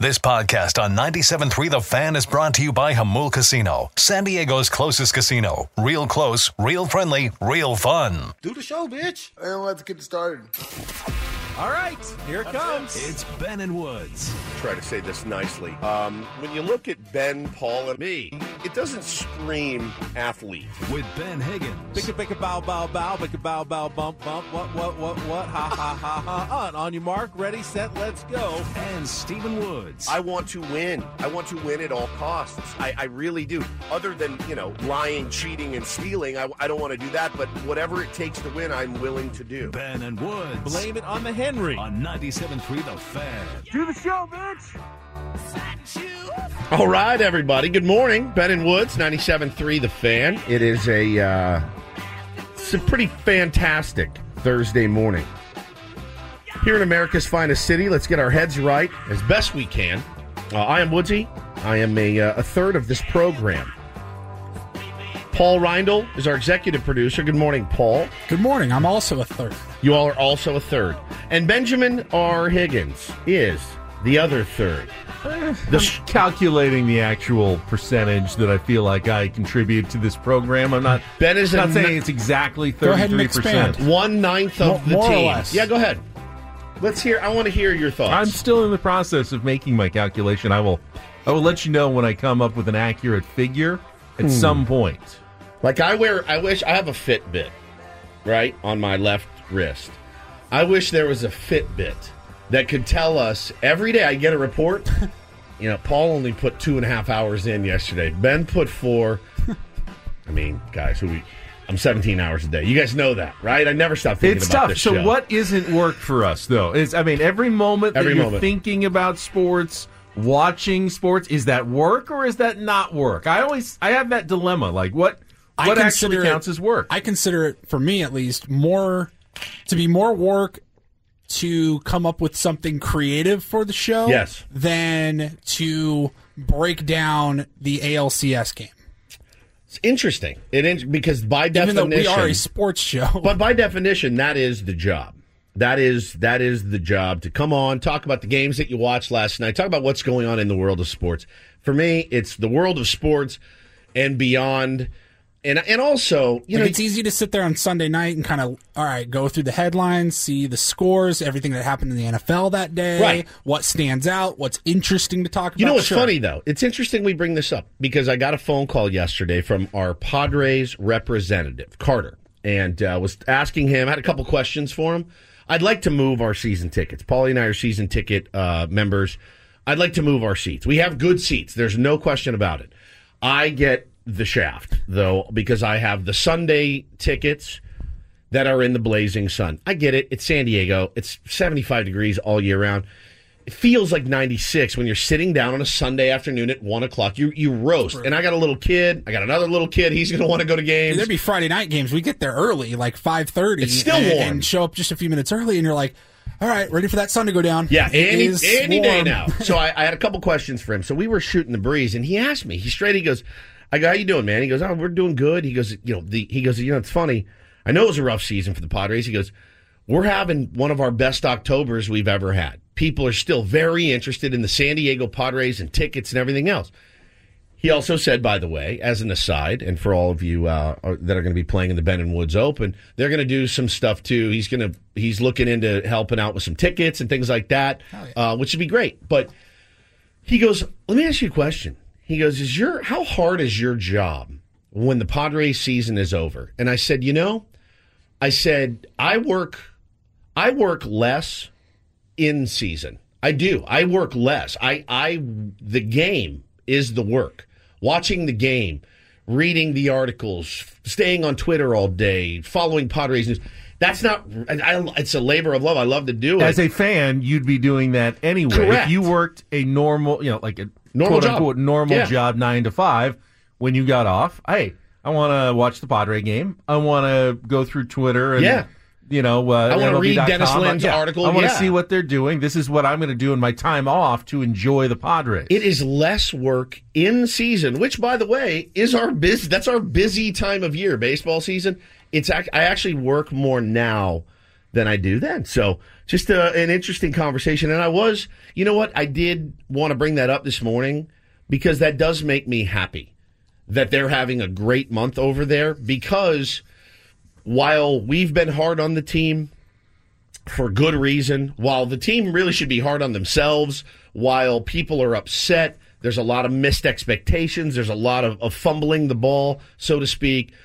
This podcast on 97.3 The Fan is brought to you by Jamul Casino, San Diego's closest casino. Real close, real friendly, real fun. Do the show, bitch. And let's get started. All right, here it comes. It's Ben and Woods. Try to say this nicely. When you look at Ben, Paul, and me, it doesn't scream athlete. With Ben Higgins. Bicka, bow, bow, bow, bicka, bow, bow, bump, bump, what, ha, ha, ha, ha. On your mark, ready, set, let's go. And Stephen Woods. I want to win. I want to win at all costs. I really do. Other than, lying, cheating, and stealing, I don't want to do that. But whatever it takes to win, I'm willing to do. Ben and Woods. Blame it on the Henry. On 97.3 The Fan. Do the show, bitch. All right, everybody. Good morning. Ben and Woods, 97.3 The Fan. It is it's a pretty fantastic Thursday morning. Here in America's finest city, let's get our heads right as best we can. I am Woodsy. I am a third of this program. Paul Reindl is our executive producer. Good morning, Paul. Good morning. I'm also a third. You all are also a third. And Benjamin R. Higgins is the other third. I'm calculating the actual percentage that I feel like I contribute to this program. I'm not saying it's exactly 33%. Go ahead and expand. 1/9 of the more team. or less. Yeah, go ahead. I want to hear your thoughts. I'm still in the process of making my calculation. I will let you know when I come up with an accurate figure at some point. Like I have a Fitbit, right, on my left wrist. I wish there was a Fitbit that could tell us every day. I get a report. Paul only put 2.5 hours in yesterday. Ben put 4. I mean, guys, I'm 17 hours a day. You guys know that, right? I never stop thinking about this show. So what isn't work for us, though? Every moment that you're thinking about sports, watching sports, is that work or is that not work? I have that dilemma. Like, what actually counts as work? I consider it, for me at least, more work to come up with something creative for the show than to break down the ALCS game. It's interesting. Because by definition, even though we are a sports show, but by definition, that is the job. That is the job, to come on, talk about the games that you watched last night, talk about what's going on in the world of sports. For me, it's the world of sports and beyond. And also, it's easy to sit there on Sunday night and kind of, all right, go through the headlines, see the scores, everything that happened in the NFL that day, right. What stands out, what's interesting to talk about. You know what's funny, though? It's interesting we bring this up because I got a phone call yesterday from our Padres representative, Carter, and was asking him, I had a couple questions for him. I'd like to move our season tickets. Paulie and I are season ticket members. I'd like to move our seats. We have good seats. There's no question about it. I get the shaft, though, because I have the Sunday tickets that are in the blazing sun. I get it. It's San Diego. It's 75 degrees all year round. It feels like 96 when you're sitting down on a Sunday afternoon at 1 o'clock. You roast. And I got a little kid. I got another little kid. He's going to want to go to games. There'd be Friday night games. We get there early, like 5:30. It's still warm. And show up just a few minutes early, and you're like, all right, ready for that sun to go down. Yeah, any day now. So I had a couple questions for him. So we were shooting the breeze, and he asked me. He goes, I go, how you doing, man? He goes, oh, we're doing good. He goes, it's funny. I know it was a rough season for the Padres. He goes, we're having one of our best Octobers we've ever had. People are still very interested in the San Diego Padres and tickets and everything else. He also said, by the way, as an aside, and for all of you that are going to be playing in the Ben and Woods Open, they're going to do some stuff too. He's looking into helping out with some tickets and things like that, which would be great. But he goes, let me ask you a question. He goes, how hard is your job when the Padres season is over? And I said, I work less in season. I do. I work less. The game is the work. Watching the game, reading the articles, staying on Twitter all day, following Padres news. That's not. It's a labor of love. I love to do it. As a fan, you'd be doing that anyway. Correct. If you worked a normal, like a normal quote unquote normal job, 9 to 5, when you got off, hey, I want to watch the Padre game. I want to go through Twitter and I want to read Dennis Lynn's article. I want to see what they're doing. This is what I'm going to do in my time off to enjoy the Padres. It is less work in season, which, by the way, is that's our busy time of year, baseball season. I actually work more now than I do then. So just an interesting conversation. And you know what? I did want to bring that up this morning because that does make me happy that they're having a great month over there, because while we've been hard on the team for good reason, while the team really should be hard on themselves, while people are upset, there's a lot of missed expectations, there's a lot of fumbling the ball, so to speak,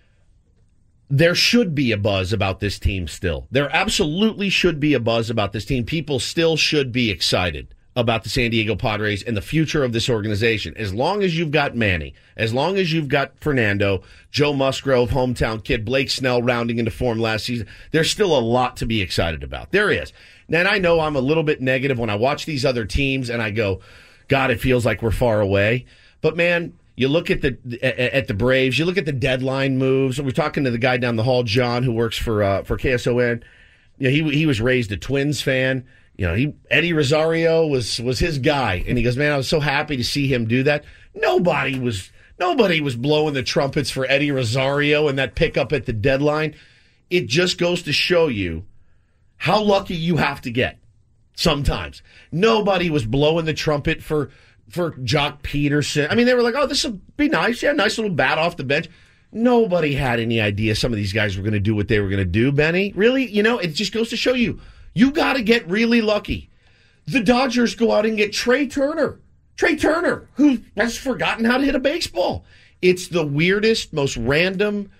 there should be a buzz about this team still. There absolutely should be a buzz about this team. People still should be excited about the San Diego Padres and the future of this organization. As long as you've got Manny, as long as you've got Fernando, Joe Musgrove, hometown kid, Blake Snell rounding into form last season, there's still a lot to be excited about. There is. And I know I'm a little bit negative when I watch these other teams and I go, God, it feels like we're far away. But man, you look at the Braves, you look at the deadline moves. We're talking to the guy down the hall, John, who works for KSON. You know, he was raised a Twins fan. You know, Eddie Rosario was his guy, and he goes, man, I was so happy to see him do that. Nobody was blowing the trumpets for Eddie Rosario and that pickup at the deadline. It just goes to show you how lucky you have to get sometimes. Nobody was blowing the trumpet for Jock Peterson. I mean, they were like, oh, this will be nice. Yeah, nice little bat off the bench. Nobody had any idea some of these guys were going to do what they were going to do, Benny. Really? You know, it just goes to show you. You got to get really lucky. The Dodgers go out and get Trey Turner. Trey Turner, who has forgotten how to hit a baseball. It's the weirdest, most random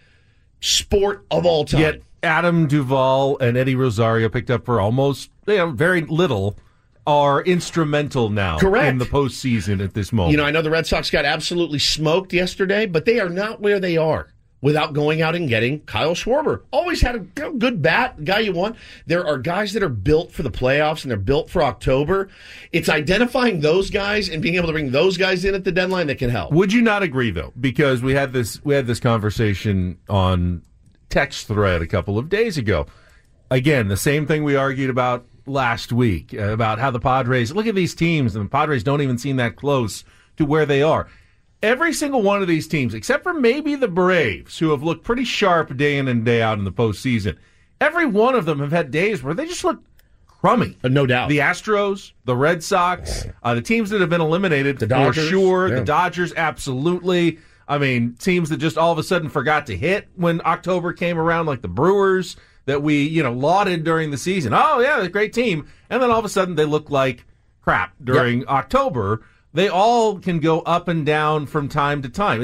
sport of all time. Yet Adam Duvall and Eddie Rosario, picked up for almost very little, are instrumental now in the postseason at this moment. You know, I know the Red Sox got absolutely smoked yesterday, but they are not where they are without going out and getting Kyle Schwarber. Always had a good bat, guy you want. There are guys that are built for the playoffs, and they're built for October. It's identifying those guys and being able to bring those guys in at the deadline that can help. Would you not agree, though? Because we had this conversation on text thread a couple of days ago. Again, the same thing we argued about last week, about how the Padres, look at these teams, and the Padres don't even seem that close to where they are. Every single one of these teams, except for maybe the Braves, who have looked pretty sharp day in and day out in the postseason, every one of them have had days where they just look crummy. No doubt. The Astros, the Red Sox, the teams that have been eliminated, the Dodgers, for sure. Yeah. The Dodgers, absolutely. I mean, teams that just all of a sudden forgot to hit when October came around, like the Brewers, that we, lauded during the season. Oh, yeah, they're a great team. And then all of a sudden they look like crap during October. They all can go up and down from time to time.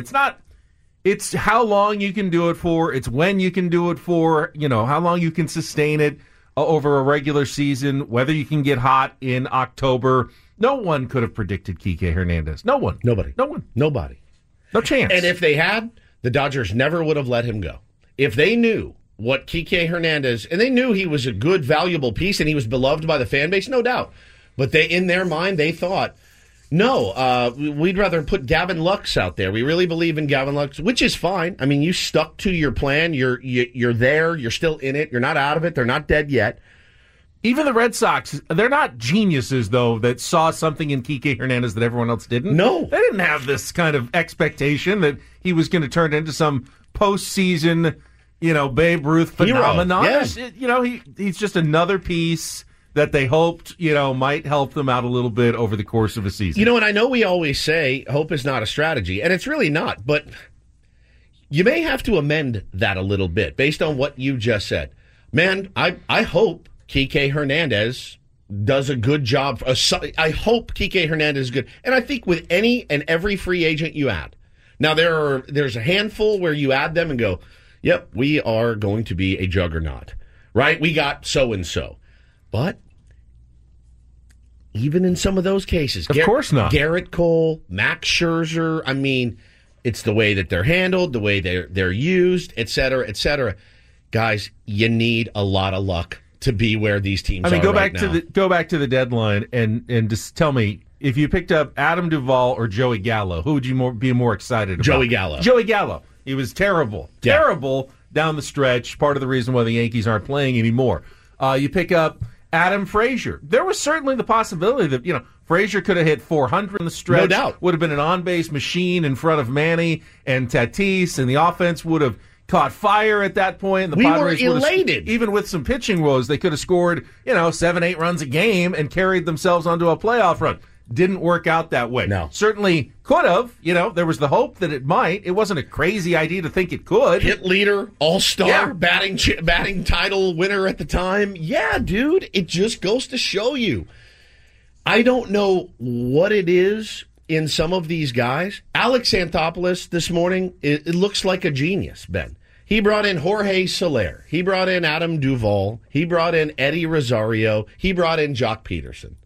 It's how long you can do it for. It's when you can do it for, how long you can sustain it over a regular season, whether you can get hot in October. No one could have predicted Kike Hernandez. No one. Nobody. No one. Nobody. No chance. And if they had, the Dodgers never would have let him go. If they knew what Kike Hernandez, and they knew he was a good, valuable piece, and he was beloved by the fan base, no doubt. But in their mind, they thought, no, we'd rather put Gavin Lux out there. We really believe in Gavin Lux, which is fine. I mean, you stuck to your plan. You're there. You're still in it. You're not out of it. They're not dead yet. Even the Red Sox, they're not geniuses, though, that saw something in Kike Hernandez that everyone else didn't. No. They didn't have this kind of expectation that he was going to turn into some postseason, Babe Ruth phenomenon. Yeah. He's just another piece that they hoped, might help them out a little bit over the course of a season. And I know we always say hope is not a strategy, and it's really not, but you may have to amend that a little bit based on what you just said. Man, I hope Kike Hernandez does a good job. I hope Kike Hernandez is good. And I think with any and every free agent you add. Now, there's a handful where you add them and go, yep, we are going to be a juggernaut, right? We got so-and-so. But even in some of those cases, of course not. Garrett Cole, Max Scherzer, I mean, it's the way that they're handled, the way they're used, et cetera, et cetera. Guys, you need a lot of luck to be where these teams are go right back now. Go back to the deadline and just tell me, if you picked up Adam Duvall or Joey Gallo, who would you be more excited about? Joey Gallo. Joey Gallo. He was terrible. Yeah. Terrible down the stretch. Part of the reason why the Yankees aren't playing anymore. You pick up Adam Frazier. There was certainly the possibility that, Frazier could have hit 400 in the stretch. No doubt. Would have been an on-base machine in front of Manny and Tatis, and the offense would have, caught fire at that point. The Padres were elated. Even with some pitching woes, they could have scored, 7-8 runs a game and carried themselves onto a playoff run. Didn't work out that way. No. Certainly could have. There was the hope that it might. It wasn't a crazy idea to think it could. Hit leader, all-star, batting title winner at the time. Yeah, dude, it just goes to show you. I don't know what it is in some of these guys. Alex Anthopoulos this morning, it looks like a genius, Ben. He brought in Jorge Soler. He brought in Adam Duvall. He brought in Eddie Rosario. He brought in Jock Peterson.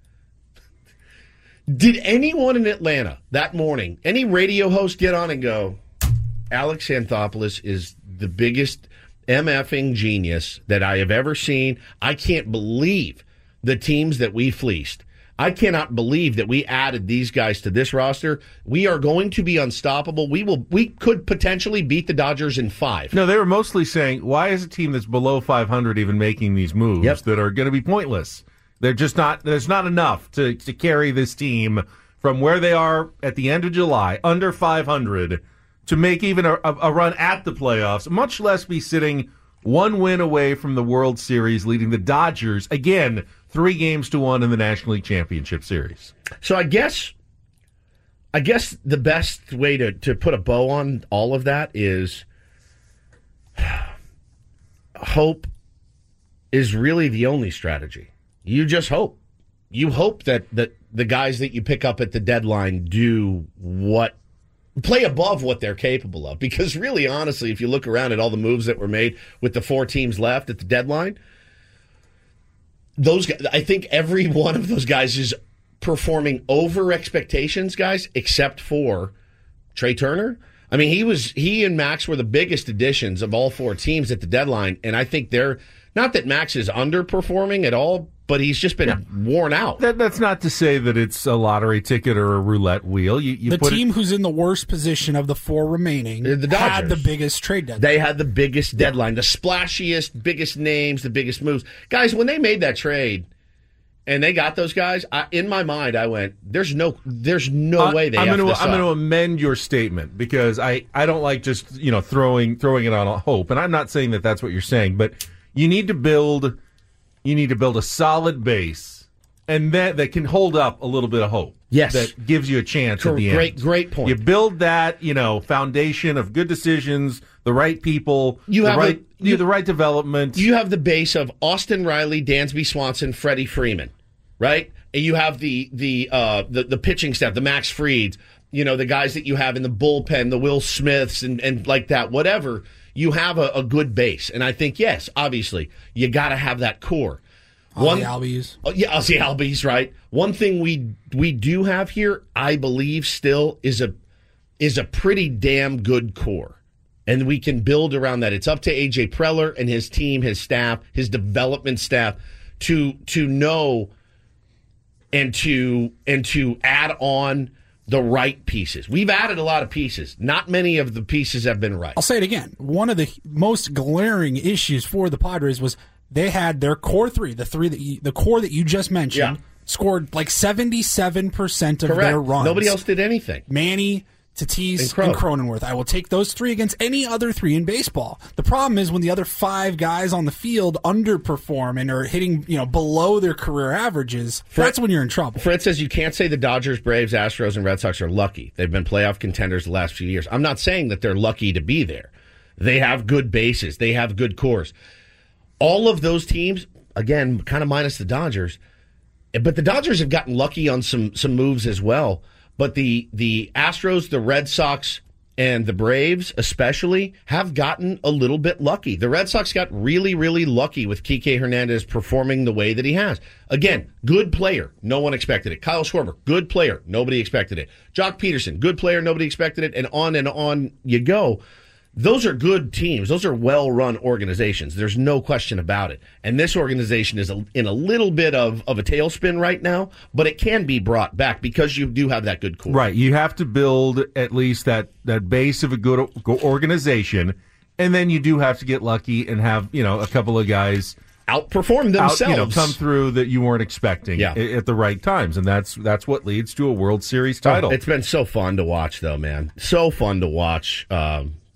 Did anyone in Atlanta that morning, any radio host get on and go, Alex Anthopoulos is the biggest MFing genius that I have ever seen. I can't believe the teams that we fleeced. I cannot believe that we added these guys to this roster. We are going to be unstoppable. We could potentially beat the Dodgers in 5. No, they were mostly saying, why is a team that's below 500 even making these moves that are going to be pointless? They're just not. There's not enough to carry this team from where they are at the end of July, under 500, to make even a run at the playoffs, much less be sitting 1 win away from the World Series, leading the Dodgers, again, 3-1 in the National League Championship Series. So I guess the best way to put a bow on all of that is hope is really the only strategy. You just hope. You hope that the guys that you pick up at the deadline play above what they're capable of. Because really, honestly, if you look around at all the moves that were made with the 4 teams left at the deadline, those guys, I think every one of those guys is performing over expectations, guys, except for Trey Turner. I mean, he and Max were the biggest additions of all 4 teams at the deadline, and I think they're not that Max is underperforming at all, but he's just been worn out. That's not to say that it's a lottery ticket or a roulette wheel. The team who's in the worst position of the 4 remaining had the biggest trade deadline. They had the biggest deadline, the splashiest, biggest names, the biggest moves. Guys, when they made that trade and they got those guys, in my mind, I went, there's no way they have this up. I'm going to amend your statement because I don't like just throwing it on a hope. And I'm not saying that that's what you're saying, but you need to build a solid base, and that can hold up a little bit of hope. Yes, that gives you a chance at the end. Great point. You build that, foundation of good decisions, the right people, the right development. You have the base of Austin Riley, Dansby Swanson, Freddie Freeman, right? And you have the pitching staff, the Max Frieds, the guys that you have in the bullpen, the Will Smiths, and like that, whatever. You have a good base. And I think, yes, obviously, you got to have that core. Ozzie Albies. Ozzie Albies, right. One thing we do have here, I believe still, is a pretty damn good core. And we can build around that. It's up to A.J. Preller and his team, his staff, his development staff to know and to add on the right pieces. We've added a lot of pieces. Not many of the pieces have been right. I'll say it again. One of the most glaring issues for the Padres was they had their core 3, the core that you just mentioned, scored like 77% of their runs. Nobody else did anything. Manny, Tatis, and Cronenworth. I will take those 3 against any other 3 in baseball. The problem is when the other 5 guys on the field underperform and are hitting below their career averages, that's when you're in trouble. Fred says you can't say the Dodgers, Braves, Astros, and Red Sox are lucky. They've been playoff contenders the last few years. I'm not saying that they're lucky to be there. They have good bases. They have good cores. All of those teams, again, kind of minus the Dodgers, but the Dodgers have gotten lucky on some moves as well. But the Astros, the Red Sox, and the Braves especially have gotten a little bit lucky. The Red Sox got really, really lucky with Kike Hernandez performing the way that he has. Again, good player. No one expected it. Kyle Schwarber, good player. Nobody expected it. Jock Peterson, good player. Nobody expected it. And on you go. Those are good teams. Those are well-run organizations. There's no question about it. And this organization is in a little bit of a tailspin right now, but it can be brought back because you do have that good core. Right. You have to build at least that base of a good organization, and then you do have to get lucky and have, a couple of guys outperform themselves, come through that you weren't expecting at the right times, and that's what leads to a World Series title. It's been so fun to watch, though, man. So fun to watch.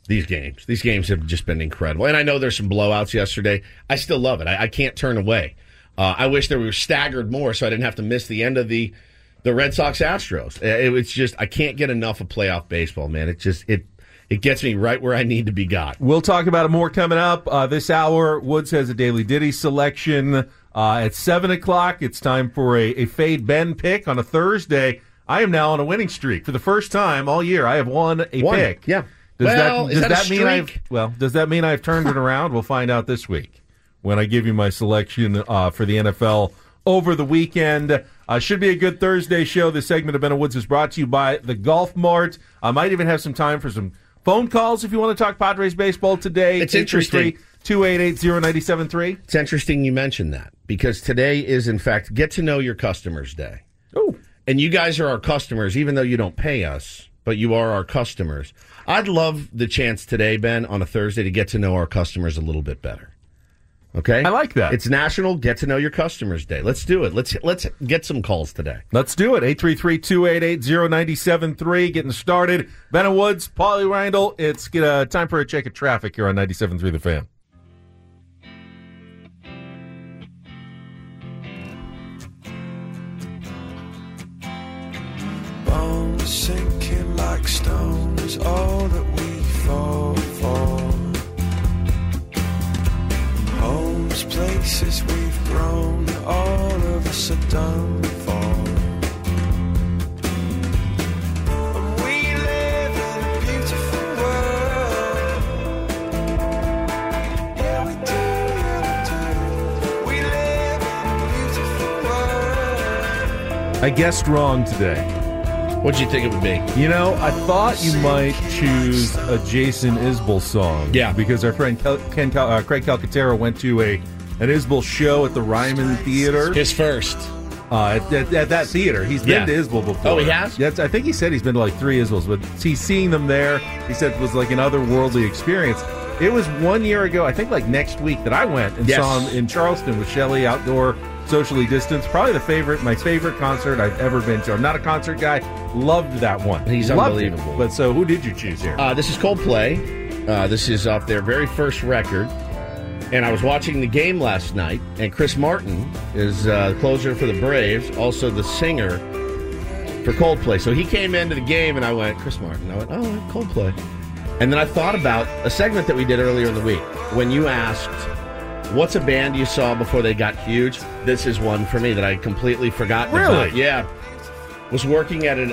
These games have just been incredible. And I know there's some blowouts yesterday. I still love it. I can't turn away. I wish they were staggered more so I didn't have to miss the end of the Red Sox-Astros. It's just, I can't get enough of playoff baseball, man. It gets me right where I need to be got. We'll talk about it more coming up. This hour, Woods has a Daily Ditty selection. At 7 o'clock, it's time for a Fade Ben pick on a Thursday. I am now on a winning streak. For the first time all year, I have won a pick. Yeah. Does that mean I've turned it around? We'll find out this week when I give you my selection for the NFL over the weekend. Should be a good Thursday show. This segment of Ben and Woods is brought to you by the Golf Mart. I might even have some time for some phone calls if you want to talk Padres baseball today. It's interesting. 288-0973. It's interesting you mentioned that because today is, in fact, Get to Know Your Customers Day. Oh. And you guys are our customers, even though you don't pay us, but you are our customers. I'd love the chance today, Ben, on a Thursday to get to know our customers a little bit better. Okay? I like that. It's National Get to Know Your Customers Day. Let's do it. Let's get some calls today. Let's do it. 833-288-0973. Getting started. Ben and Woods, Paulie Randall. It's time for a check of traffic here on 97.3 The Fan. Bones sinking like stone is all that we fall for. Homes, places we've grown, all of us are done for. And we live in a beautiful world. Yeah, we do, We live in a beautiful world. I guessed wrong today. What'd you think it would be? You know, I thought you might choose a Jason Isbell song. Yeah. Because our friend Craig Calcaterra went to an Isbell show at the Ryman Theater. His first. At that theater. He's been to Isbell before. Oh, he has? Yes, I think he said he's been to like 3 Isbells, but he's seeing them there. He said it was like an otherworldly experience. It was 1 year ago, I think like next week, that I went and saw him in Charleston with Shelley, outdoor, socially distanced. Probably my favorite concert I've ever been to. I'm not a concert guy. Loved that one. He's unbelievable. But so who did you choose here? This is Coldplay. This is off their very first record. And I was watching the game last night, and Chris Martin is the closer for the Braves, also the singer for Coldplay. So he came into the game, and I went, Chris Martin. I went, oh, Coldplay. And then I thought about a segment that we did earlier in the week when you asked, what's a band you saw before they got huge? This is one for me that I completely forgot. Really? About. Yeah. Was working at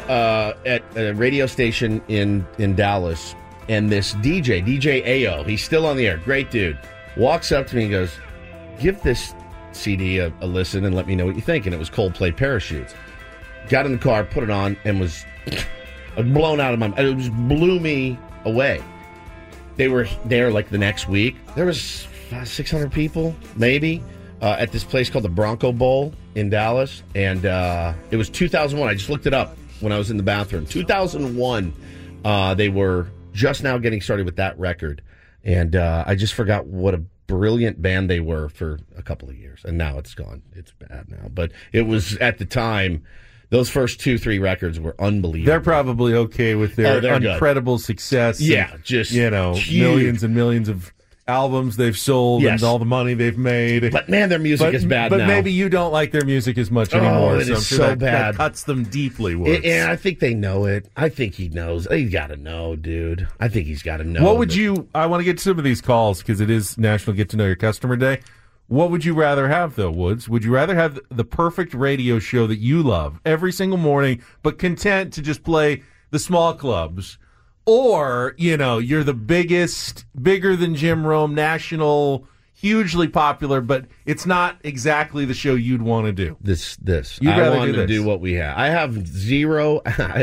a radio station in Dallas, and this DJ Ayo, he's still on the air, great dude, walks up to me and goes, give this CD a listen and let me know what you think. And it was Coldplay, Parachutes. Got in the car, put it on, and was blown out of my mind. It just blew me away. They were there like the next week. There was 600 people, maybe, at this place called the Bronco Bowl in Dallas. And it was 2001. I just looked it up when I was in the bathroom. 2001, they were just now getting started with that record. And I just forgot what a brilliant band they were for a couple of years. And now it's gone. It's bad now. But it was, at the time, those first 2-3 records were unbelievable. They're probably okay with their incredible success. Yeah, just huge. Millions and millions of albums they've sold and all the money they've made. But man, their music is bad now. But maybe you don't like their music as much anymore. It is so bad. That cuts them deeply. And I think they know it. I think he knows. He's got to know, dude. I think he's got to know. What would I want to get to some of these calls because it is National Get to Know Your Customer Day. What would you rather have, though, Woods? Would you rather have the perfect radio show that you love every single morning, but content to just play the small clubs? Or, you're the bigger than Jim Rome, national, hugely popular, but it's not exactly the show you'd want to do. This. You'd rather I want to do what we have. I have zero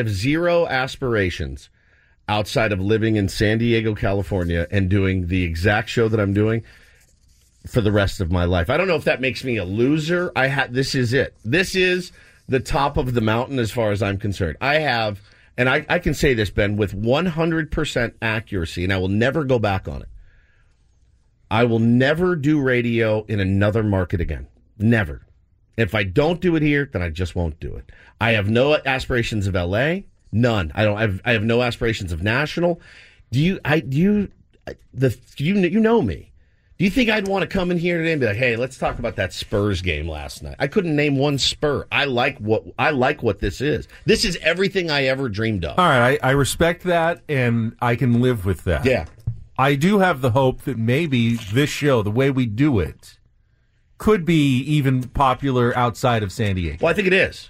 aspirations outside of living in San Diego, California, and doing the exact show that I'm doing for the rest of my life. I don't know if that makes me a loser. This is it. This is the top of the mountain as far as I'm concerned. I have, and I can say this, Ben, with 100% accuracy, and I will never go back on it. I will never do radio in another market again. Never. If I don't do it here, then I just won't do it. I have no aspirations of LA. None. I have no aspirations of national. you know me. Do you think I'd want to come in here today and be like, hey, let's talk about that Spurs game last night? I couldn't name one Spur. I like what this is. This is everything I ever dreamed of. All right, I respect that, and I can live with that. Yeah. I do have the hope that maybe this show, the way we do it, could be even popular outside of San Diego. Well, I think it is.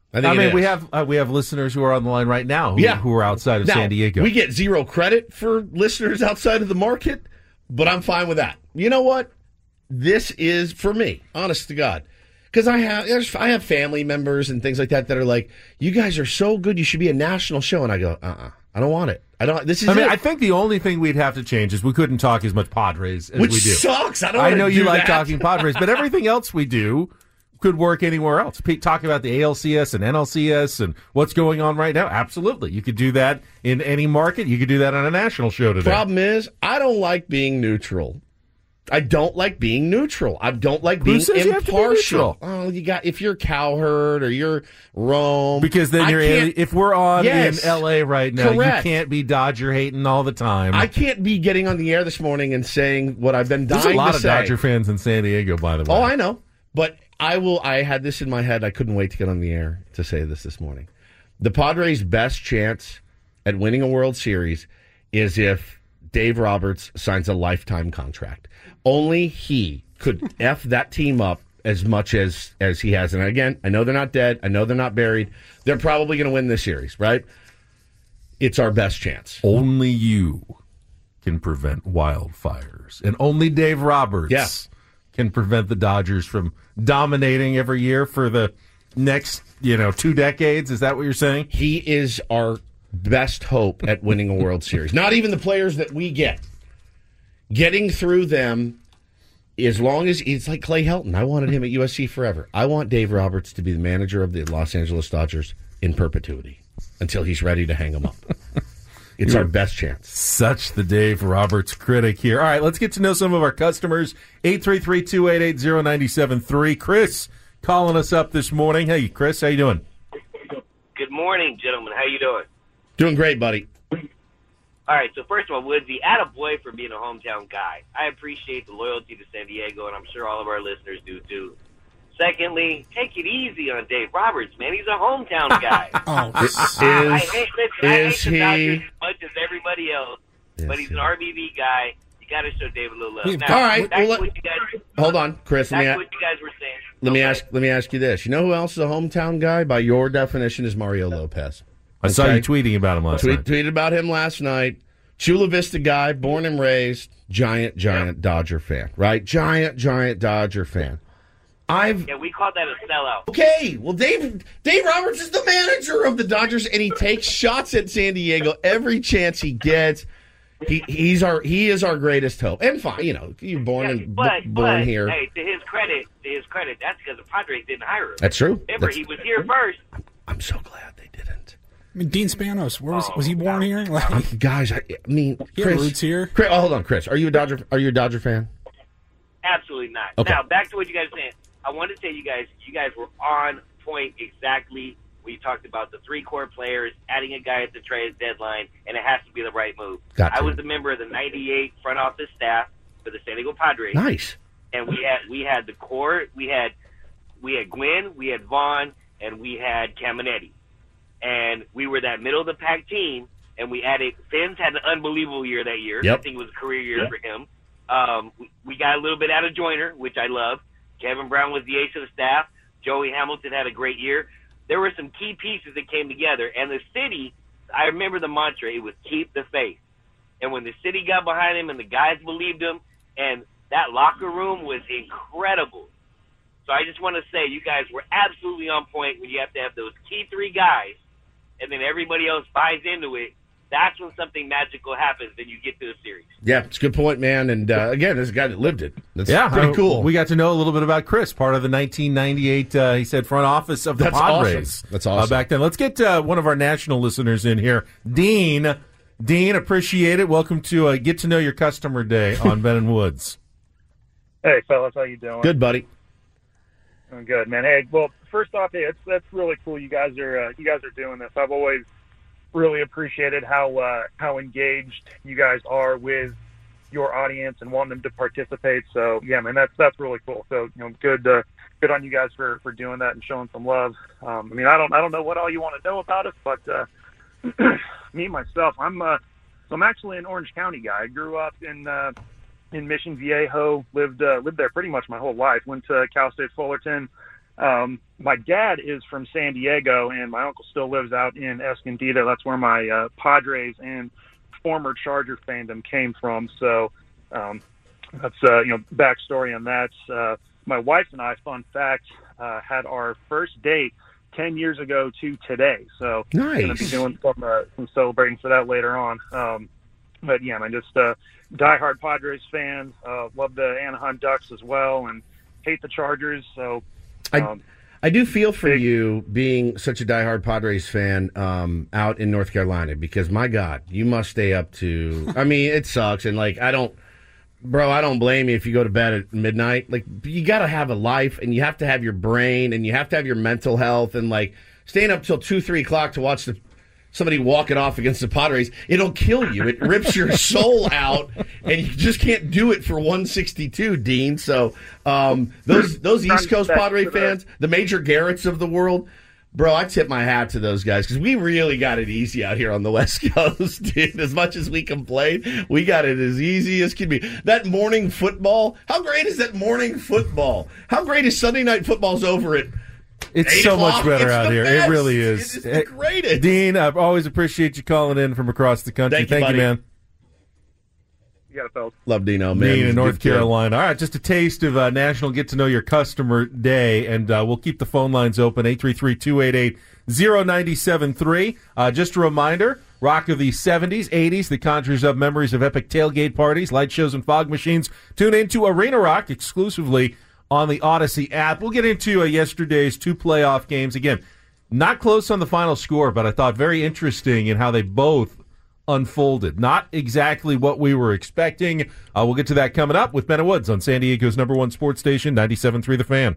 We have listeners who are on the line right now who are outside of San Diego. We get zero credit for listeners outside of the market, but I'm fine with that. You know what? This is, for me, honest to God, because I have family members and things like that are like, you guys are so good, you should be a national show. And I go, I don't want it. I think the only thing we'd have to change is we couldn't talk as much Padres as we do. Which sucks. I know you like that. talking Padres, but everything else we do could work anywhere else. Talking about the ALCS and NLCS and what's going on right now, absolutely. You could do that in any market. You could do that on a national show today. Problem is, I don't like being neutral. I don't like being neutral. I don't like being impartial. If you're Cowherd or you're Rome, because then if we're on in LA right now, correct. You can't be Dodger hating all the time. I can't be getting on the air this morning and saying what I've been dying to say. There's a lot of Dodger fans in San Diego, by the way. Oh, I know, but I had this in my head. I couldn't wait to get on the air to say this morning. The Padres' best chance at winning a World Series is if Dave Roberts signs a lifetime contract. Only he could F that team up as much as he has. And again, I know they're not dead. I know they're not buried. They're probably going to win this series, right? It's our best chance. Only you can prevent wildfires. And only Dave Roberts can prevent the Dodgers from dominating every year for the next, 2 decades. Is that what you're saying? He is our best hope at winning a World Series. Not even the players that we get. Getting through them, as long as it's like Clay Helton. I wanted him at USC forever. I want Dave Roberts to be the manager of the Los Angeles Dodgers in perpetuity until he's ready to hang them up. It's our best chance. Such the Dave Roberts critic here. All right, let's get to know some of our customers. 833-288-0973. Chris calling us up this morning. Hey, Chris, how you doing? Good morning, gentlemen. How you doing? Doing great, buddy. All right, so first of all, Woodsy, attaboy for being a hometown guy. I appreciate the loyalty to San Diego, and I'm sure all of our listeners do, too. Secondly, take it easy on Dave Roberts, man. He's a hometown guy. I hate the Dodgers as much as everybody else, but he's an RBV guy. You got to show Dave a little love. Now, all right, hold on, Chris. That's what you guys were saying. Let me ask you this. You know who else is a hometown guy? By your definition, is Mario Lopez. I saw you tweeting about him last night. Tweeted about him last night. Chula Vista guy, born and raised, giant Dodger fan, right? Giant Dodger fan. We call that a sellout. Okay, well, Dave Roberts is the manager of the Dodgers, and he takes shots at San Diego every chance he gets. He is our greatest hope. And fine, you're born born here. Hey, to his credit, that's because the Padres didn't hire him. That's true. Remember, he was here first. I'm so glad they didn't. I mean, Dean Spanos, was he born here? Guys, Chris, roots here. Chris, hold on, Chris. Are you a Dodger fan? Absolutely not. Okay. Now, back to what you guys were saying. I want to say you guys were on point exactly when you talked about the 3 core players, adding a guy at the trade deadline, and it has to be the right move. Gotcha. I was a member of the '98 front office staff for the San Diego Padres. Nice. And we had the core. We had Gwynn, we had Vaughn, and we had Caminetti. And we were that middle of the pack team, and we added Fins had an unbelievable year that year. Yep. I think it was a career year for him. We got a little bit out of Joyner, which I love. Kevin Brown was the ace of the staff. Joey Hamilton had a great year. There were some key pieces that came together. And the city, I remember the mantra, it was keep the faith. And when the city got behind him and the guys believed him, and that locker room was incredible. So I just want to say you guys were absolutely on point when you have to have those key 3 guys, and then everybody else buys into it. That's when something magical happens, and you get to the series. Yeah, it's a good point, man. And again, this is a guy that lived it. That's pretty cool. We got to know a little bit about Chris, part of the 1998, he said, front office of the Padres. Awesome. That's awesome. Back then. Let's get one of our national listeners in here. Dean, appreciate it. Welcome to Get to Know Your Customer Day on Ben and Woods. Hey, fellas, how you doing? Good, buddy. I'm good, man. Hey, well, first off, that's really cool. You guys are doing this. I've always really appreciated how engaged you guys are with your audience and wanting them to participate. So yeah, man, that's really cool. So good on you guys for doing that and showing some love. I mean, I don't know what all you want to know about us, but me myself, I'm actually an Orange County guy. I grew up in Mission Viejo, lived there pretty much my whole life. Went to Cal State Fullerton. My dad is from San Diego, and my uncle still lives out in Escondido. That's where my Padres and former Charger fandom came from. So that's backstory on that. My wife and I, fun fact, had our first date 10 years ago to today. So nice. Going to be doing some celebrating for that later on. But yeah, I'm just diehard Padres fan. Love the Anaheim Ducks as well, and hate the Chargers. So I do feel for you being such a diehard Padres fan out in North Carolina, because my God, you must stay up to. I mean, it sucks, and I don't blame you if you go to bed at midnight. You got to have a life, and you have to have your brain, and you have to have your mental health, and staying up till 2-3 o'clock to watch somebody walking off against the Padres, it'll kill you. It rips your soul out, and you just can't do it for 162, Dean. So those East Coast Padre fans, the Major Garretts of the world, bro, I tip my hat to those guys, because we really got it easy out here on the West Coast, dude. As much as we complain, we got it as easy as can be. That morning football, how great is that morning football? How great is Sunday Night Football's over at It's so much better out here. Best. It really is. It is the greatest. Dean, I always appreciate you calling in from across the country. Thank you, man. You got it, fellas. Love Dino, man. Dean in North Carolina. All right, just a taste of National Get to Know Your Customer Day, and we'll keep the phone lines open, 833-288-0973. Just a reminder, rock of the 70s, 80s that conjures up memories of epic tailgate parties, light shows, and fog machines. Tune into Arena Rock exclusively on the Odyssey app. We'll get into yesterday's 2 playoff games. Again, not close on the final score, but I thought very interesting in how they both unfolded. Not exactly what we were expecting. We'll get to that coming up with Ben and Woods on San Diego's #1 sports station, 97.3 The Fan.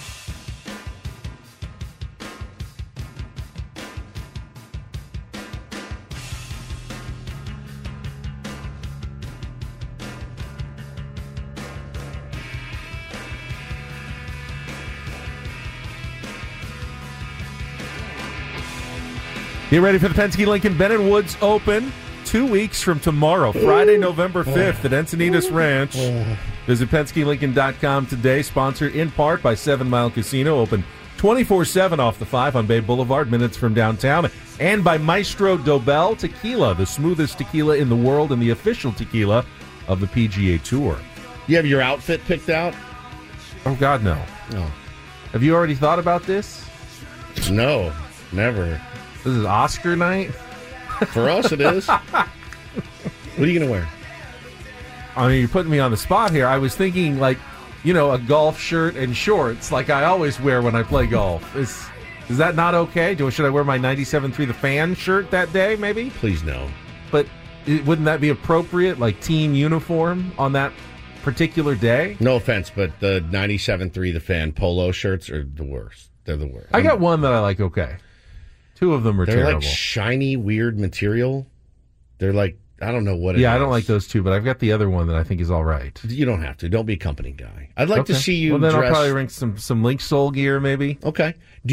Get ready for the Penske Lincoln Ben and Woods Open 2 weeks from tomorrow, Friday, November 5th at Encinitas Ranch. Visit PenskeLincoln.com today, sponsored in part by 7 Mile Casino, open 24/7 off the 5 on Bay Boulevard, minutes from downtown, and by Maestro Dobel Tequila, the smoothest tequila in the world and the official tequila of the PGA Tour. You have your outfit picked out? Oh, God, no. No. Have you already thought about this? No, never. This is Oscar night? For us, it is. What are you going to wear? I mean, you're putting me on the spot here. I was thinking, a golf shirt and shorts like I always wear when I play golf. Is that not okay? Should I wear my 97.3 The Fan shirt that day, maybe? Please no. But wouldn't that be appropriate, team uniform on that particular day? No offense, but the 97.3 The Fan polo shirts are the worst. They're the worst. I got one that I like okay. 2 of them are terrible. They're shiny, weird material. They're I don't know what it is. Yeah, I don't like those 2, but I've got the other one that I think is all right. You don't have to. Don't be a company guy. I'd like to see you Well, then dress... I'll probably bring some Link Soul gear, maybe. Okay.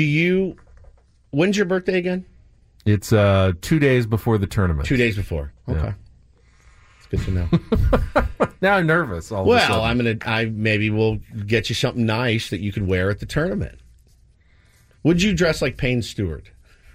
When's your birthday again? It's 2 days before the tournament. 2 days before. Okay. Yeah. It's good to know. Now I'm nervous. All of a sudden. I maybe we'll get you something nice that you could wear at the tournament. Would you dress like Payne Stewart?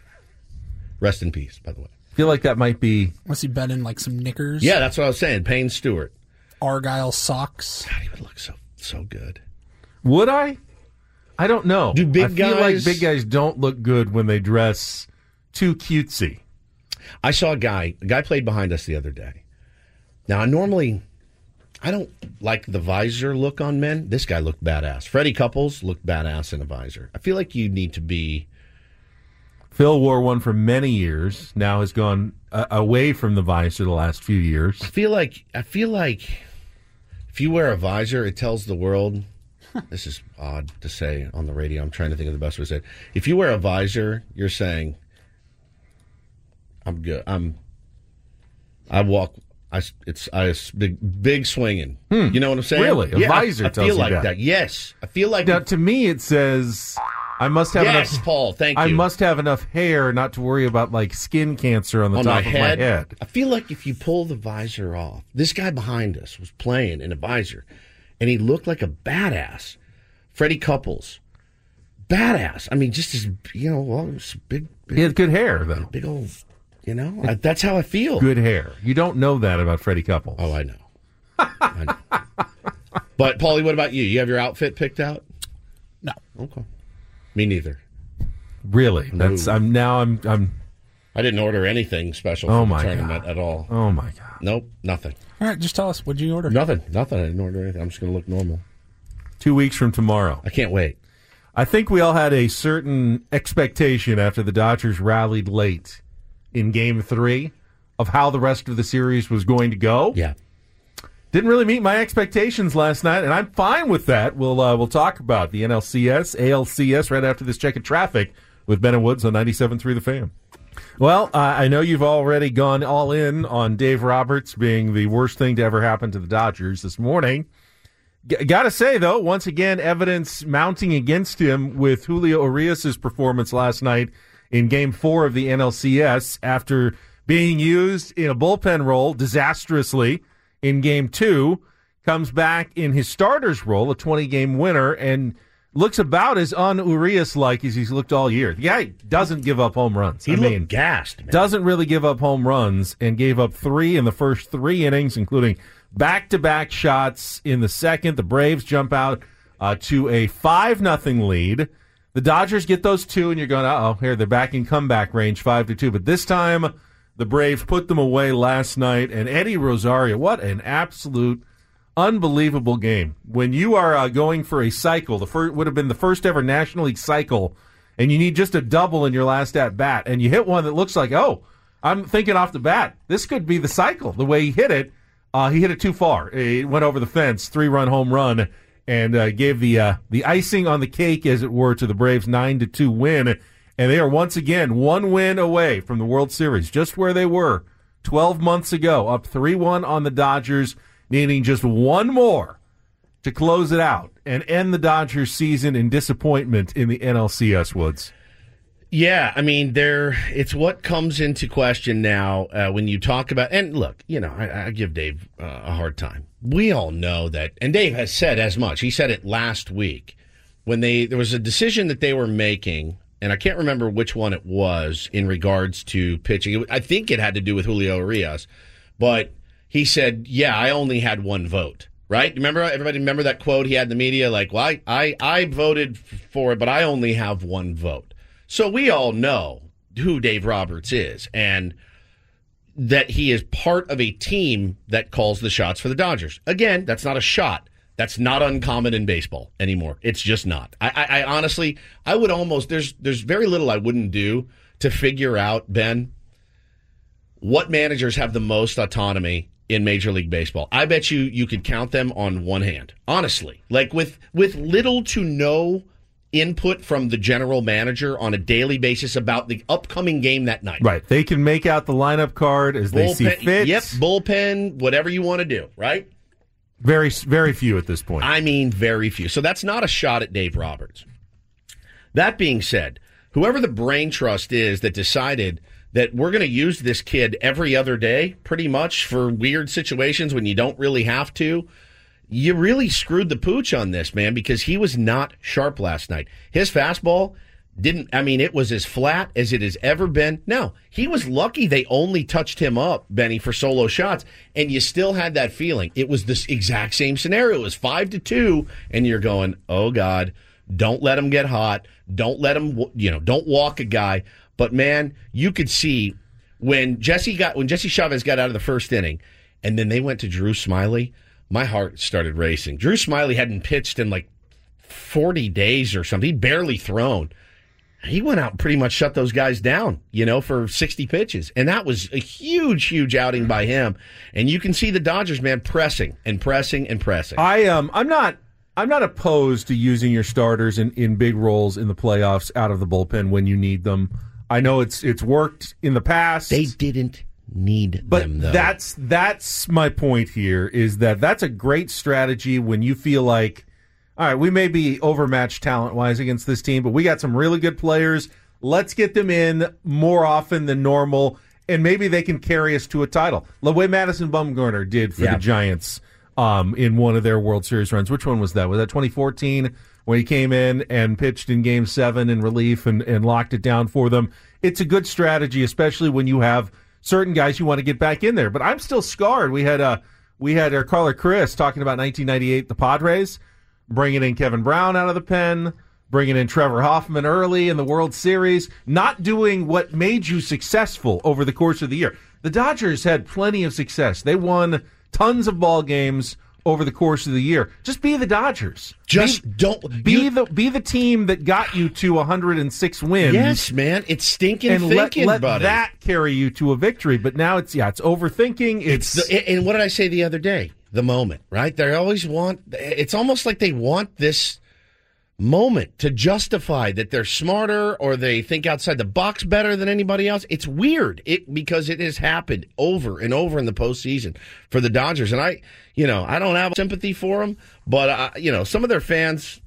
Rest in peace, by the way. I feel like that might be... Must he been in some knickers? Yeah, that's what I was saying. Payne Stewart. Argyle socks. God, he would look so good. Would I? I don't know. I feel like big guys don't look good when they dress too cutesy. I saw a guy played behind us the other day. Now, normally, I don't like the visor look on men. This guy looked badass. Freddie Couples looked badass in a visor. I feel like you need to be... Phil wore one for many years. Now has gone away from the visor the last few years. I feel like if you wear a visor, it tells the world. This is odd to say on the radio. I'm trying to think of the best way to say it. If you wear a visor, you're saying, I'm good. I walk. It's big swinging. You know what I'm saying? Really? A visor I tells feel you like that. Yes. I feel like now, to me, it says I must have enough. Yes, Paul. Thank you. I must have enough hair not to worry about like skin cancer on the top of my head. I feel like if you pull the visor off, this guy behind us was playing in a visor, and he looked like a badass. Freddie Couples, badass. I mean, just as it was big. He had good hair though. Big old. That's how I feel. Good hair. You don't know that about Freddie Couples. Oh, I know. But, Paulie, what about you? You have your outfit picked out? No. Okay. Me neither. Really? No. I'm I didn't order anything special for the tournament at all. Oh, my God. Nope, nothing. All right, just tell us. What did you order? Nothing. I didn't order anything. I'm just going to look normal. 2 weeks from tomorrow. I can't wait. I think we all had a certain expectation after the Dodgers rallied late in Game 3 of how the rest of the series was going to go. Yeah. Didn't really meet my expectations last night, and I'm fine with that. We'll talk about the NLCS, ALCS right after this check of traffic with Ben and Woods on 97.3 The Fan. Well, I know you've already gone all in on Dave Roberts being the worst thing to ever happen to the Dodgers this morning. Got to say, though, once again, evidence mounting against him with Julio Urias' performance last night in Game 4 of the NLCS after being used in a bullpen role disastrously in Game 2, comes back in his starter's role, a 20-game winner, and looks about as un-Urias-like as he's looked all year. The guy doesn't give up home runs. He looked gassed, man. Doesn't really give up home runs and gave up 3 in the first 3 innings, including back-to-back shots in the second. The Braves jump out to a 5-0 lead. The Dodgers get those 2, and you're going, here, they're back in comeback range, 5-2. But this time, the Braves put them away last night, and Eddie Rosario, what an absolute unbelievable game. When you are going for a cycle, would have been the first ever National League cycle, and you need just a double in your last at-bat, and you hit one that looks like, I'm thinking off the bat, this could be the cycle. The way he hit it too far. It went over the fence, 3-run home run, and gave the icing on the cake, as it were, to the Braves' 9-2 win. And they are once again 1 win away from the World Series, just where they were 12 months ago, up 3-1 on the Dodgers, needing just one more to close it out and end the Dodgers season in disappointment in the NLCS, Woods. Yeah, I mean, it's what comes into question now when you talk about, and look, I give Dave a hard time. We all know that, and Dave has said as much. He said it last week when there was a decision that they were making, and I can't remember which one it was in regards to pitching. I think it had to do with Julio Urias, but he said, I only had one vote. Right? Everybody remember that quote he had in the media? Like, well, I voted for it, but I only have one vote. So we all know who Dave Roberts is and that he is part of a team that calls the shots for the Dodgers. Again, that's not a shot. That's not uncommon in baseball anymore. It's just not. I honestly, I would almost, there's very little I wouldn't do to figure out, Ben, what managers have the most autonomy in Major League Baseball. I bet you could count them on one hand. Honestly. Like with little to no input from the general manager on a daily basis about the upcoming game that night. Right. They can make out the lineup card as they see fit. Yep, bullpen, whatever you want to do, right? Very, very few at this point. I mean, very few. So that's not a shot at Dave Roberts. That being said, whoever the brain trust is that decided that we're going to use this kid every other day, pretty much, for weird situations when you don't really have to, you really screwed the pooch on this, man, because he was not sharp last night. His fastball it was as flat as it has ever been. Now, he was lucky they only touched him up, Benny, for solo shots, and you still had that feeling. It was this exact same scenario. It was 5-2, and you're going, oh, God, don't let him get hot. Don't let him, don't walk a guy. But, man, you could see when Jesse Chavez got out of the first inning, and then they went to Drew Smyly, my heart started racing. Drew Smyly hadn't pitched in like 40 days or something. He'd barely thrown. He went out and pretty much shut those guys down, for 60 pitches. And that was a huge, huge outing by him. And you can see the Dodgers, man, pressing and pressing and pressing. I'm not opposed to using your starters in big roles in the playoffs out of the bullpen when you need them. I know it's worked in the past. They didn't need them, though. That's my point here, is that's a great strategy when you feel like, all right, we may be overmatched talent-wise against this team, but we got some really good players. Let's get them in more often than normal, and maybe they can carry us to a title. The way Madison Bumgarner did for the Giants in one of their World Series runs. Which one was that? Was that 2014 when he came in and pitched in Game 7 in relief and locked it down for them? It's a good strategy, especially when you have certain guys you want to get back in there. But I'm still scarred. We had our caller Chris talking about 1998, the Padres, bringing in Kevin Brown out of the pen, bringing in Trevor Hoffman early in the World Series, not doing what made you successful over the course of the year. The Dodgers had plenty of success. They won tons of ball games over the course of the year. Just be the Dodgers. Be the team that got you to 106 wins. Yes, man. It's stinking and thinking, let buddy. that carry you to a victory. But now it's overthinking. And what did I say the other day? The moment, right? They always want. It's almost like they want this moment to justify that they're smarter or they think outside the box better than anybody else. It's weird because it has happened over and over in the postseason for the Dodgers. And I don't have sympathy for them, but some of their fans,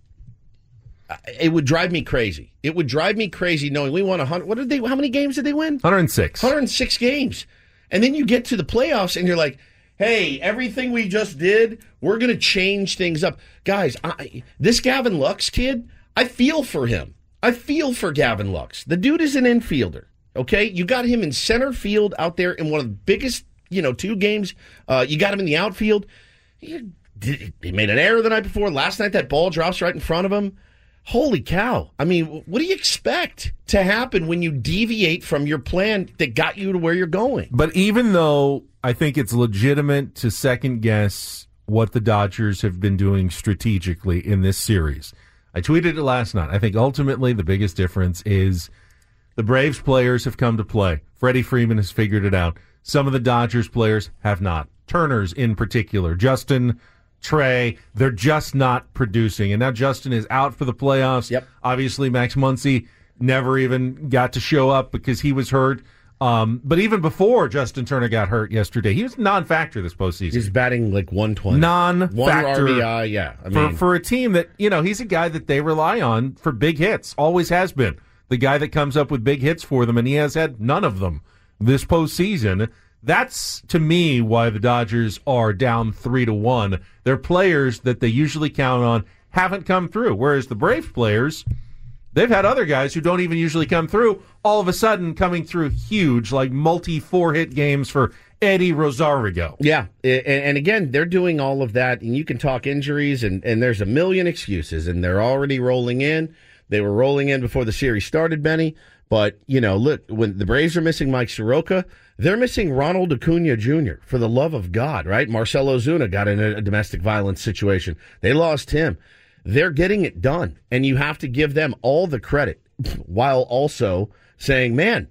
it would drive me crazy. It would drive me crazy knowing we won 100. How many games did they win? 106. 106 games. And then you get to the playoffs and you're like, hey, everything we just did, we're going to change things up. Guys, this Gavin Lux kid, I feel for him. I feel for Gavin Lux. The dude is an infielder, okay? You got him in center field out there in one of the biggest, 2 games. You got him in the outfield. He made an error the night before. Last night, that ball drops right in front of him. Holy cow. I mean, what do you expect to happen when you deviate from your plan that got you to where you're going? But even though I think it's legitimate to second guess what the Dodgers have been doing strategically in this series, I tweeted it last night. I think ultimately the biggest difference is the Braves players have come to play. Freddie Freeman has figured it out. Some of the Dodgers players have not. Turner's in particular. Justin, Trey, they're just not producing. And now Justin is out for the playoffs. Yep. Obviously, Max Muncy never even got to show up because he was hurt. But even before Justin Turner got hurt yesterday, he was a non-factor this postseason. He's batting like 120. Non-factor. 1 RBI, yeah. For a team that, he's a guy that they rely on for big hits. Always has been. The guy that comes up with big hits for them, and he has had none of them this postseason. That's, to me, why the Dodgers are down 3-1. Their players that they usually count on haven't come through, whereas the Braves players, they've had other guys who don't even usually come through, all of a sudden coming through huge, like multi-4-hit games for Eddie Rosario. Yeah, and again, they're doing all of that, and you can talk injuries, and there's a million excuses, and they're already rolling in. They were rolling in before the series started, Benny. But, look, when the Braves are missing Mike Soroka, they're missing Ronald Acuna Jr., for the love of God, right? Marcell Ozuna got in a domestic violence situation. They lost him. They're getting it done, and you have to give them all the credit while also saying, man,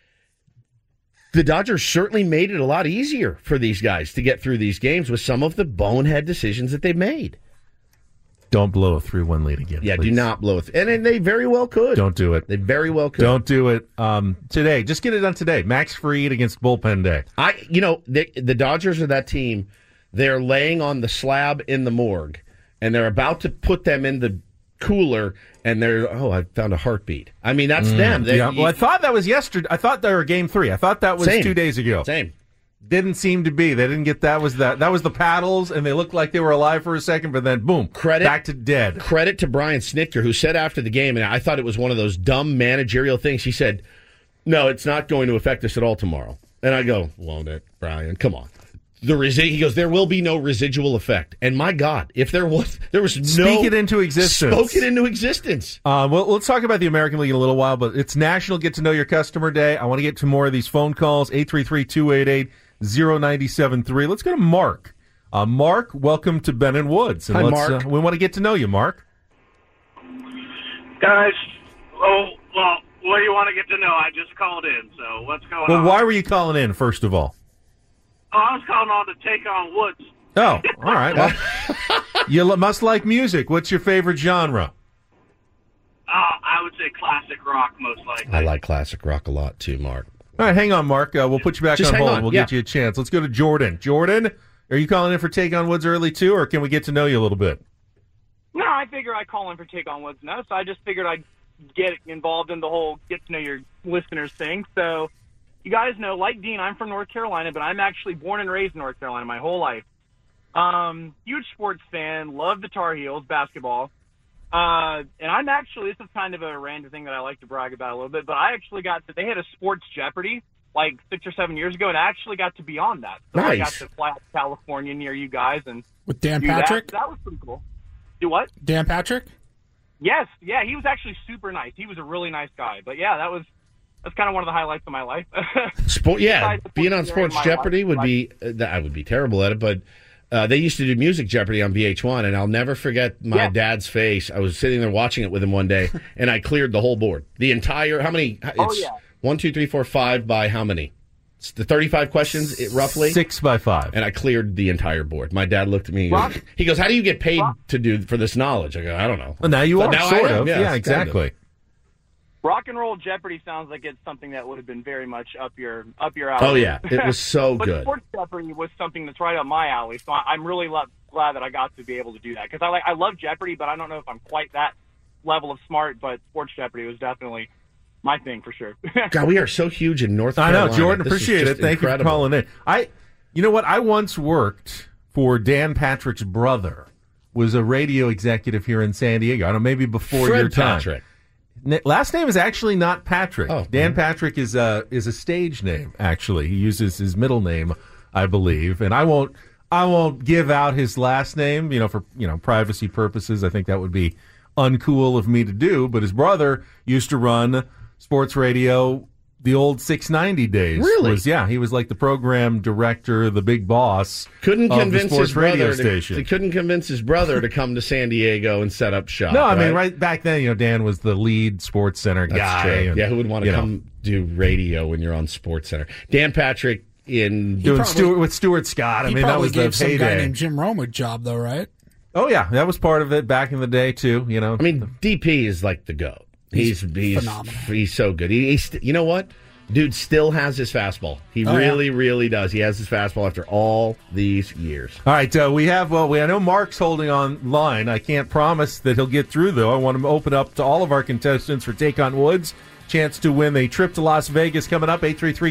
the Dodgers certainly made it a lot easier for these guys to get through these games with some of the bonehead decisions that they've made. Don't blow a 3-1 lead again. Yeah, please. Do not blow it. And they very well could. Don't do it. They very well could. Don't do it. Today, just get it done today. Max Fried against bullpen day. The Dodgers are that team. They're laying on the slab in the morgue, and they're about to put them in the cooler, and I found a heartbeat. I mean, that's them. I thought that was yesterday. I thought they were Game 3. I thought that was 2 days ago. Same. Didn't seem to be. They didn't get that. That was the paddles, and they looked like they were alive for a second, but then boom, back to dead. Credit to Brian Snitker, who said after the game, and I thought it was one of those dumb managerial things. He said, "No, it's not going to affect us at all tomorrow." And I go, "Won't it, Brian? Come on." He goes, "There will be no residual effect." And my God, if there was no... Speak it into existence. Spoke it into existence. Well, let's talk about the American League in a little while, but it's National Get to Know Your Customer Day. I want to get to more of these phone calls, 833-288-0973. Let's go to Mark. Mark, welcome to Ben and Woods. And Hi, Mark. We want to get to know you, Mark. Guys, what do you want to get to know? I just called in, so what's going on? Well, why were you calling in, first of all? I was calling on to take on Woods. Oh, all right. Well, you must like music. What's your favorite genre? I would say classic rock, most likely. I like classic rock a lot too, Mark. All right, hang on, Mark. We'll put you back on hold. We'll get you a chance. Let's go to Jordan. Jordan, are you calling in for Take on Woods early too, or can we get to know you a little bit? No, I figure I call in for Take on Woods now, so I just figured I'd get involved in the whole get to know your listeners thing. So you guys know, like Dean, I'm from North Carolina, but I'm actually born and raised in North Carolina my whole life. Huge sports fan, love the Tar Heels, basketball. And I'm actually, this is kind of a random thing that I like to brag about a little bit, but I actually they had a Sports Jeopardy like 6 or 7 years ago, and I actually got to be on that. So nice. I got to fly out to California near you guys and with Dan Patrick. That was pretty cool. Do what? Dan Patrick? Yes, yeah, he was actually super nice. He was a really nice guy. But yeah, that's kind of one of the highlights of my life. Being on Sports Jeopardy would be I would be terrible at it, but they used to do Music Jeopardy on VH1, and I'll never forget my dad's face. I was sitting there watching it with him one day, and I cleared the whole board. The entire, how many? It's 1, 2, 3, 4, 5 by how many? It's the 35 questions, roughly? 6 by 5. And I cleared the entire board. My dad looked at me. He goes, how do you get paid for this knowledge? I go, I don't know. Well, now you are, sort of. Yeah, exactly. Kind of. Rock and Roll Jeopardy sounds like it's something that would have been very much up your alley. Oh, yeah. It was so but good. Sports Jeopardy was something that's right up my alley, so I'm really glad that I got to be able to do that. Because I love Jeopardy, but I don't know if I'm quite that level of smart, but Sports Jeopardy was definitely my thing for sure. God, we are so huge in North Carolina. I know, Jordan, appreciate it. Thank you for calling in. You know what? I once worked for Dan Patrick's brother, was a radio executive here in San Diego. I don't know, maybe before your time. Patrick. Last name is actually not Patrick. Dan Patrick is a stage name. Actually, he uses his middle name, I believe, and I won't give out his last name. For privacy purposes. I think that would be uncool of me to do. But his brother used to run sports radio the old 690 days. Really? He was like the program director, the big boss. Couldn't of convince the sports his brother radio station. He couldn't convince his brother to come to San Diego and set up shop. No, I mean, right back then, Dan was the lead Sports Center guy. And, who would want to come do radio when you're on Sports Center? Dan Patrick with Stuart Scott. I mean, that was the some heyday. Guy named Jim Rome a job, though, right? Oh yeah, that was part of it back in the day too. I mean, DP is like the GOAT. He's phenomenal. He's so good. You know what? Dude still has his fastball. He really does. He has his fastball after all these years. All right, I know Mark's holding on line. I can't promise that he'll get through, though. I want to open up to all of our contestants for Take on Woods. Chance to win a trip to Las Vegas coming up,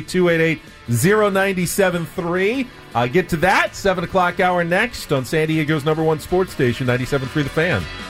833-288-0973. Get to that, 7 o'clock hour next on San Diego's #1 sports station, 97.3 The Fan.